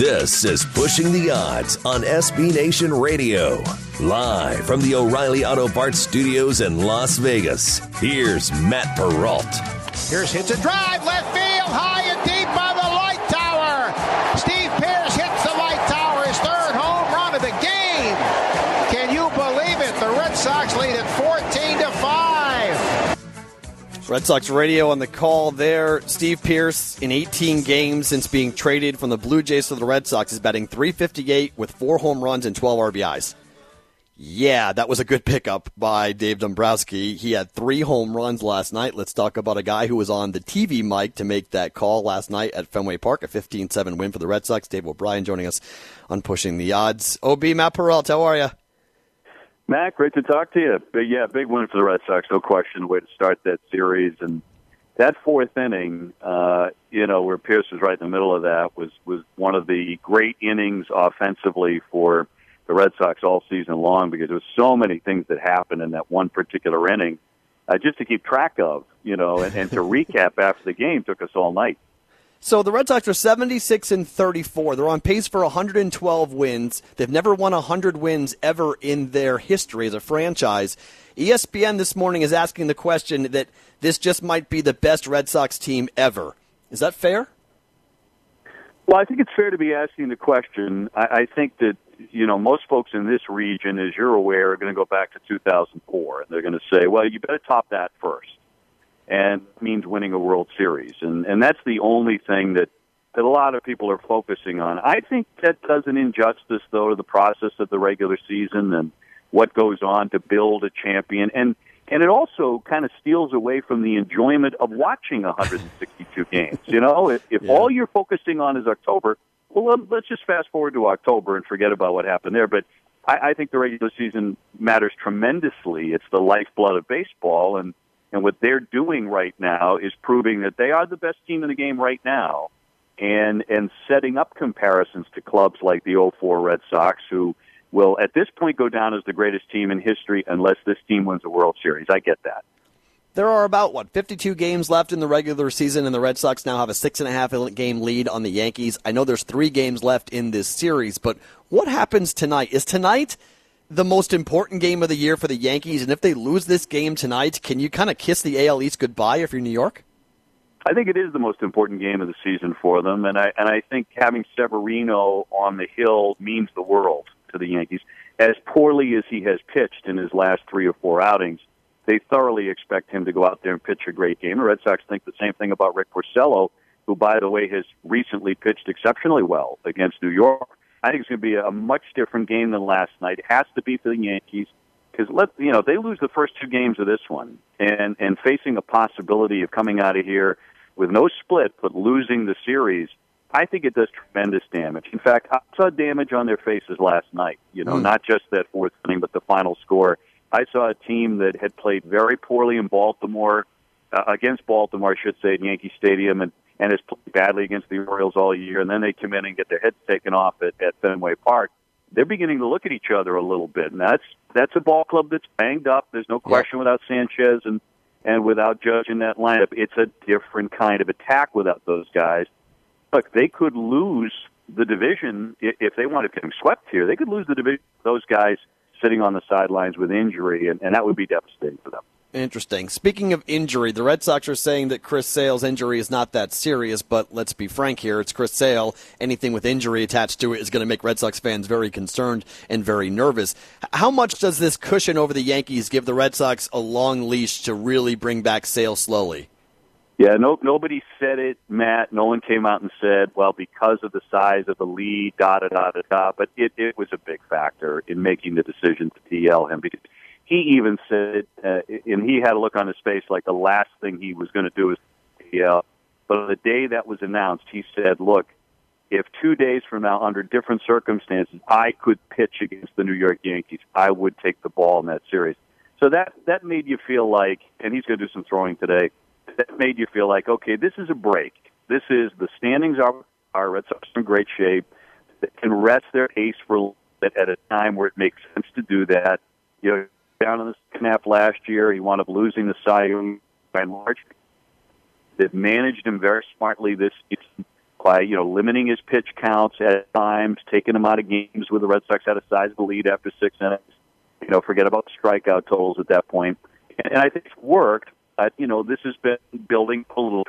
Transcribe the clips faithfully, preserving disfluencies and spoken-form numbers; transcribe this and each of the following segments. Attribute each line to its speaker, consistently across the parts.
Speaker 1: This is Pushing the Odds on S B Nation Radio. Live from the O'Reilly Auto Parts Studios in Las Vegas, here's Matt Perrault.
Speaker 2: Pierce hits a drive, left field, high and deep by the light tower. Steve Pearce hits the light tower, his third home run of the game. Can you believe it? The Red Sox lead at fourteen to five.
Speaker 3: Red Sox radio on the call there. Steve Pearce, in eighteen games since being traded from the Blue Jays to the Red Sox, is batting three fifty-eight with four home runs and twelve R B Is. Yeah, that was a good pickup by Dave Dombrowski. He had three home runs last night. Let's talk about a guy who was on the T V mic to make that call last night at Fenway Park, a fifteen seven win for the Red Sox. Dave O'Brien joining us on Pushing the Odds. O B, Matt Perrault, how are you?
Speaker 4: Matt, great to talk to you. But yeah, big win for the Red Sox, no question. Way to start that series. And that fourth inning, uh, you know, where Pierce was right in the middle of that, was, was one of the great innings offensively for the Red Sox all season long, because there was so many things that happened in that one particular inning, uh, just to keep track of, you know, and, and to recap after the game took us all night.
Speaker 3: So the Red Sox are seventy-six and thirty-four. They're on pace for one hundred twelve wins. They've never won one hundred wins ever in their history as a franchise. E S P N this morning is asking the question that this just might be the best Red Sox team ever. Is that fair?
Speaker 4: Well, I think it's fair to be asking the question. I, I think that, you know, most folks in this region, as you're aware, are going to go back to two thousand four, and they're going to say, well, you better top that first. And it means winning a World Series. And, and that's the only thing that, that a lot of people are focusing on. I think that does an injustice, though, to the process of the regular season and what goes on to build a champion. And and it also kind of steals away from the enjoyment of watching one hundred sixty-two games. You know, if, if yeah. all you're focusing on is October, well, let's just fast forward to October and forget about what happened there. But I, I think the regular season matters tremendously. It's the lifeblood of baseball, and And what they're doing right now is proving that they are the best team in the game right now, and and setting up comparisons to clubs like the oh four Red Sox, who will at this point go down as the greatest team in history unless this team wins a World Series. I get that.
Speaker 3: There are about, what, fifty-two games left in the regular season, and the Red Sox now have a six and a half game lead on the Yankees. I know there's three games left in this series, but what happens tonight? Is tonight the most important game of the year for the Yankees? And if they lose this game tonight, can you kind of kiss the A L East goodbye if you're New York?
Speaker 4: I think it is the most important game of the season for them, and I and I think having Severino on the hill means the world to the Yankees. As poorly as he has pitched in his last three or four outings, they thoroughly expect him to go out there and pitch a great game. The Red Sox think the same thing about Rick Porcello, who, by the way, has recently pitched exceptionally well against New York. I think it's going to be a much different game than last night. It has to be for the Yankees, because let you know they lose the first two games of this one, and and facing a possibility of coming out of here with no split but losing the series, I think it does tremendous damage. In fact, I saw damage on their faces last night. You know, mm. not just that fourth inning, but the final score. I saw a team that had played very poorly in Baltimore, uh, against Baltimore, I should say, at Yankee Stadium, and. and has played badly against the Orioles all year, and then they come in and get their heads taken off at, at Fenway Park. They're beginning to look at each other a little bit, and that's that's a ball club that's banged up. There's no question yeah. without Sanchez and, and without Judge in that lineup. It's a different kind of attack without those guys. Look, they could lose the division if they wanted to get swept here. They could lose the division with those guys sitting on the sidelines with injury, and, and that would be devastating for them.
Speaker 3: Interesting. Speaking of injury, the Red Sox are saying that Chris Sale's injury is not that serious, but let's be frank here. It's Chris Sale. Anything with injury attached to it is going to make Red Sox fans very concerned and very nervous. How much does this cushion over the Yankees give the Red Sox a long leash to really bring back Sale slowly?
Speaker 4: Yeah, no, nobody said it, Matt. No one came out and said, well, because of the size of the lead, da-da-da-da-da. But it, it was a big factor in making the decision to D L him, because he even said, uh, and he had a look on his face like the last thing he was going to do is D L. But on the day that was announced, he said, look, if two days from now, under different circumstances, I could pitch against the New York Yankees, I would take the ball in that series. So that, that made you feel like, and he's going to do some throwing today, that made you feel like, okay, this is a break. This is, the standings are, are Red Sox in great shape. They can rest their ace for a little bit at a time where it makes sense to do that. You know, down in the second half last year, he wound up losing the Cy Young by and large. They've managed him very smartly this season. by, you know, limiting his pitch counts at times, taking him out of games where the Red Sox had a sizable lead after six innings. You know, forget about the strikeout totals at that point. And, and I think it's worked. Uh, you know, this has been building a little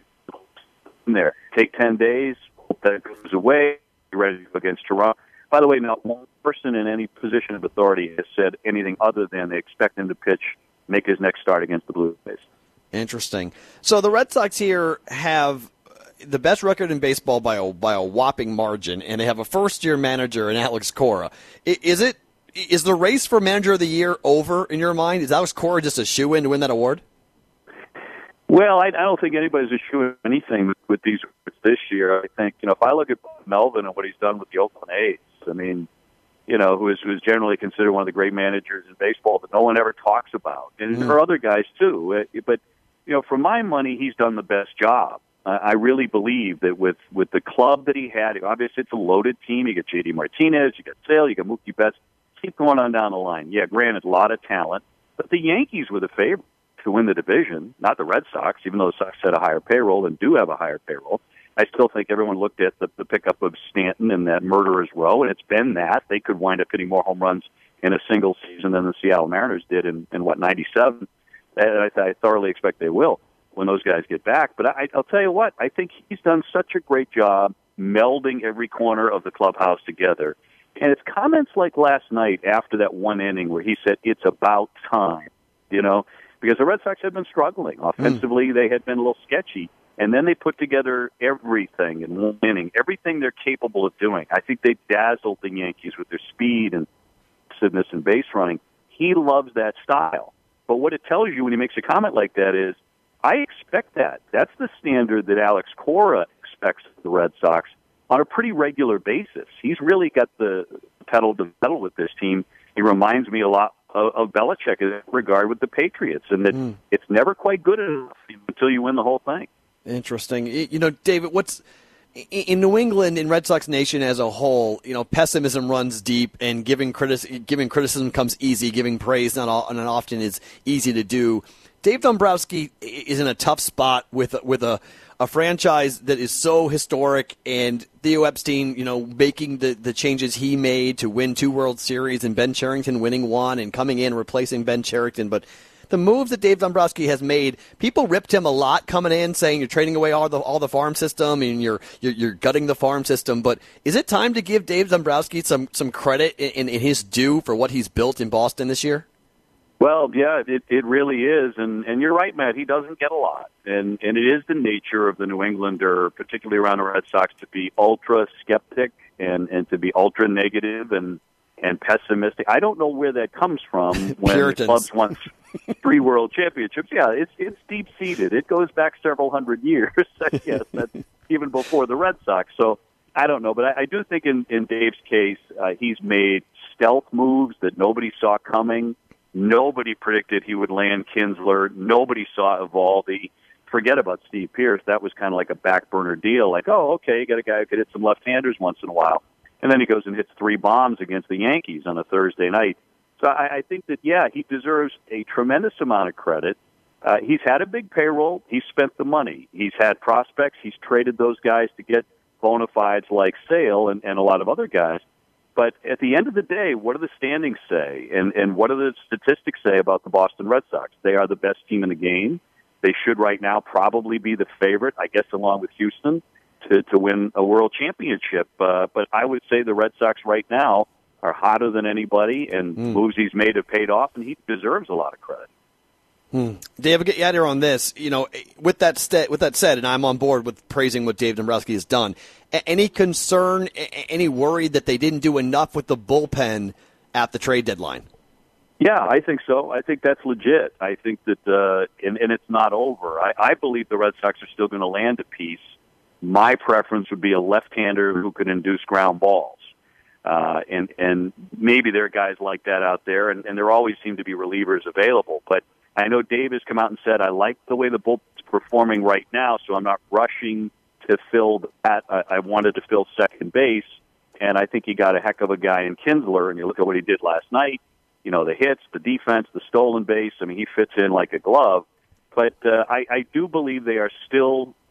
Speaker 4: in there. Take ten days, hope that it goes away, you're ready to go against Toronto. By the way, not one person in any position of authority has said anything other than they expect him to pitch, make his next start against the Blue Jays.
Speaker 3: Interesting. So the Red Sox here have the best record in baseball by a by a whopping margin, and they have a first-year manager in Alex Cora. Is it is the race for Manager of the Year over in your mind? Is Alex Cora just a shoo-in to win that award?
Speaker 4: Well, I, I don't think anybody's issuing anything with, with these this year. I think, you know, if I look at Melvin and what he's done with the Oakland A's, I mean, you know, who is, who is generally considered one of the great managers in baseball that no one ever talks about, and there are other guys too. But, you know, for my money, he's done the best job. Uh, I really believe that with, with the club that he had, obviously it's a loaded team. You got J D Martinez, you got Sale, you got Mookie Betts. Keep going on down the line. Yeah, granted, a lot of talent, but the Yankees were the favorite to win the division, not the Red Sox, even though the Sox had a higher payroll and do have a higher payroll. I still think everyone looked at the, the pickup of Stanton and that murderer's row, and it's been that. They could wind up hitting more home runs in a single season than the Seattle Mariners did in, in what, ninety-seven? And I, I thoroughly expect they will when those guys get back. But I, I'll tell you what, I think he's done such a great job melding every corner of the clubhouse together. And it's comments like last night after that one inning where he said, it's about time, you know, because the Red Sox had been struggling. Offensively, mm. they had been a little sketchy. And then they put together everything in one inning, everything they're capable of doing. I think they dazzled the Yankees with their speed and aggressiveness and base running. He loves that style. But what it tells you when he makes a comment like that is, I expect that. That's the standard that Alex Cora expects of the Red Sox on a pretty regular basis. He's really got the pedal to metal with this team. He reminds me a lot of, of Belichick in that regard with the Patriots, and that mm. it's never quite good enough until you win the whole thing.
Speaker 3: Interesting. You know, David, what's in New England, in Red Sox Nation as a whole, you know, pessimism runs deep, and giving criti- giving criticism comes easy. Giving praise not, all, not often is easy to do. Dave Dombrowski is in a tough spot with with a, a franchise that is so historic, and Theo Epstein, you know, making the, the changes he made to win two World Series, and Ben Cherington winning one and coming in replacing Ben Cherington. But the moves that Dave Dombrowski has made, people ripped him a lot coming in, saying you're trading away all the all the farm system and you're you're, you're gutting the farm system. But is it time to give Dave Dombrowski some some credit in, in his due for what he's built in Boston this year?
Speaker 4: Well, yeah, it it really is, and and you're right, Matt. He doesn't get a lot, and and it is the nature of the New Englander, particularly around the Red Sox, to be ultra skeptic and and to be ultra negative and and pessimistic. I don't know where that comes from when the clubs won three World Championships. Yeah, it's it's deep seated. It goes back several hundred years. Yes, that's even before the Red Sox. So I don't know, but I, I do think in in Dave's case, uh, he's made stealth moves that nobody saw coming. Nobody predicted he would land Kinsler. Nobody saw Eovaldi. Forget about Steve Pearce. That was kind of like a back burner deal. Like, oh, okay, you got a guy who could hit some left-handers once in a while. And then he goes and hits three bombs against the Yankees on a Thursday night. So I, I think that, yeah, he deserves a tremendous amount of credit. Uh, he's had a big payroll. He's spent the money. He's had prospects. He's traded those guys to get bona fides like Sale and, and a lot of other guys. But at the end of the day, what do the standings say? And, and what do the statistics say about the Boston Red Sox? They are the best team in the game. They should right now probably be the favorite, I guess, along with Houston, to, to win a world championship. Uh, but I would say the Red Sox right now are hotter than anybody, and mm. moves he's made have paid off, and he deserves a lot of credit.
Speaker 3: Hmm. Dave, get you out here on this. You know, with that st- with that said, and I'm on board with praising what Dave Dombrowski has done. A- any concern, a- any worry that they didn't do enough with the bullpen at the trade deadline?
Speaker 4: Yeah, I think so. I think that's legit. I think that, uh, and, and it's not over. I, I believe the Red Sox are still going to land a piece. My preference would be a left-hander who could induce ground balls. Uh, and, and maybe there are guys like that out there, and, and there always seem to be relievers available. But I know Dave has come out and said, I like the way the bullpen's performing right now, so I'm not rushing to fill that. I, I wanted to fill second base, and I think he got a heck of a guy in Kinsler, and you look at what he did last night, you know, the hits, the defense, the stolen base. I mean, he fits in like a glove. But uh, I, I do believe they are still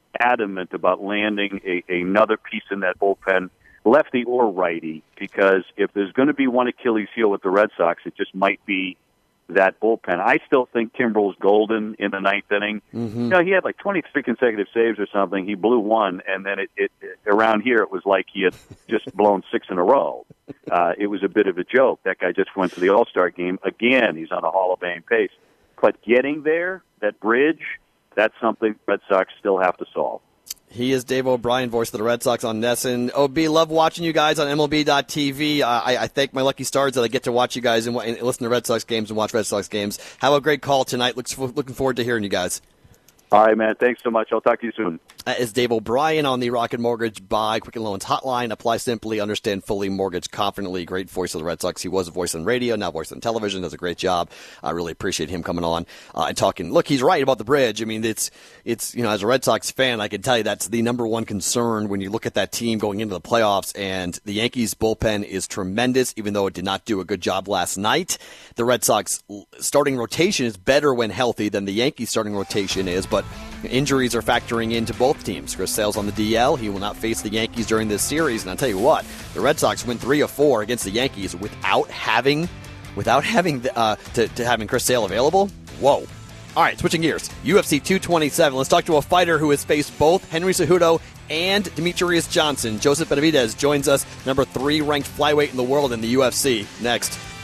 Speaker 4: adamant about landing a, another piece in that bullpen, lefty or righty, because if there's going to be one Achilles heel with the Red Sox, it just might be that bullpen. I still think Kimbrel's golden in the ninth inning.
Speaker 3: Mm-hmm.
Speaker 4: You know, he had like twenty-three consecutive saves or something. He blew one, and then it, it, it around here it was like he had just blown six in a row. Uh, it was a bit of a joke. That guy just went to the All-Star game. Again, he's on a Hall of Fame pace. But getting there, that bridge, that's something Red Sox still have to solve.
Speaker 3: He is Dave O'Brien, voice of the Red Sox on Nesson. O B, love watching you guys on M L B dot T V. Uh, I, I thank my lucky stars that I get to watch you guys and, and listen to Red Sox games and watch Red Sox games. Have a great call tonight. Looks, looking forward to hearing you guys.
Speaker 4: All right, man. Thanks so much. I'll talk to you soon.
Speaker 3: That is Dave O'Brien on the Rocket Mortgage by Quicken Loans hotline. Apply simply, understand fully, mortgage confidently. Great voice of the Red Sox. He was a voice on radio, now voice on television. Does a great job. I really appreciate him coming on uh, and talking. Look, he's right about the bridge. I mean, it's it's you know, as a Red Sox fan, I can tell you that's the number one concern when you look at that team going into the playoffs. And the Yankees bullpen is tremendous, even though it did not do a good job last night. The Red Sox starting rotation is better when healthy than the Yankees starting rotation is, but injuries are factoring into both teams. Chris Sale's on the D L. He will not face the Yankees during this series. And I'll tell you what, the Red Sox win three of four against the Yankees without having without having the, uh, to, to having Chris Sale available. Whoa. All right, switching gears. U F C two twenty-seven. Let's talk to a fighter who has faced both Henry Cejudo and Demetrius Johnson. Joseph Benavidez joins us, number three ranked flyweight in the world in the U F C. Next.